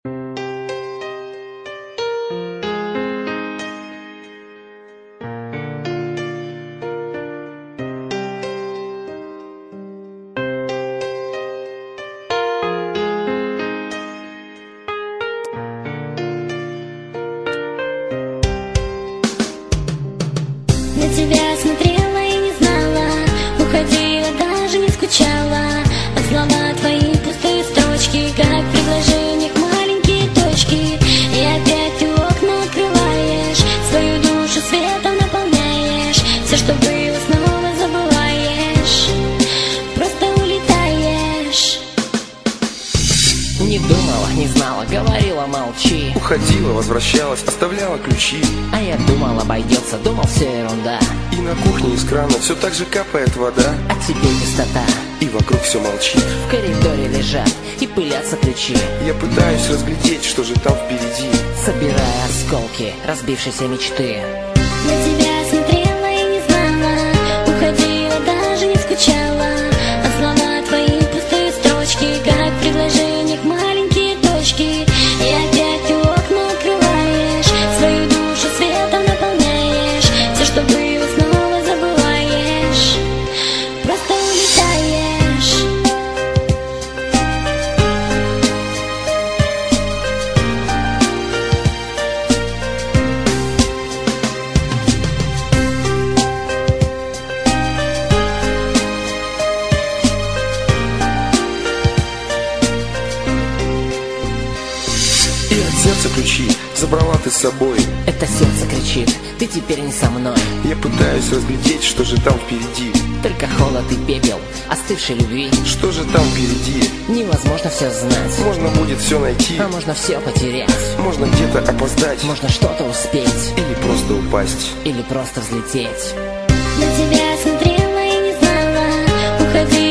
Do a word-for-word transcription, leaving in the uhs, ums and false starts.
На тебя смотрела и не знала, уходила, даже не скучала. А слова твои пустые строчки, как в предложениях маленькие точки. И опять ты окна открываешь, свою душу светом наполняешь. Все, что было, снова забываешь, просто улетаешь. Не думала, не знала, говорила, молчи. Уходила, возвращалась, оставляла ключи. А я думал, обойдется, думал, все ерунда. И на кухне из крана все так же капает вода. А теперь пустота, И вокруг все молчит. в коридоре лежат и пылятся ключи. Я пытаюсь разглядеть, что же там впереди, собирая осколки разбившейся мечты. На тебя смотрела и не знала, уходила, даже не скучала. А слова твои пустые строчки, как в предложениях маленькие точки. И опять ты окна открываешь, свою душу светом наполняешь. Все, что было, снова забываешь, просто улетаешь. и от сердца ключи забрала ты с собой. Это сердце кричит, ты теперь не со мной. Я пытаюсь разглядеть, что же там впереди, Только холод и пепел остывшей любви. что же там впереди. Невозможно все знать, Можно будет все найти, а можно все потерять. можно где-то опоздать, Можно что-то успеть или просто упасть. или просто взлететь. На тебя смотрела и не знала, уходила.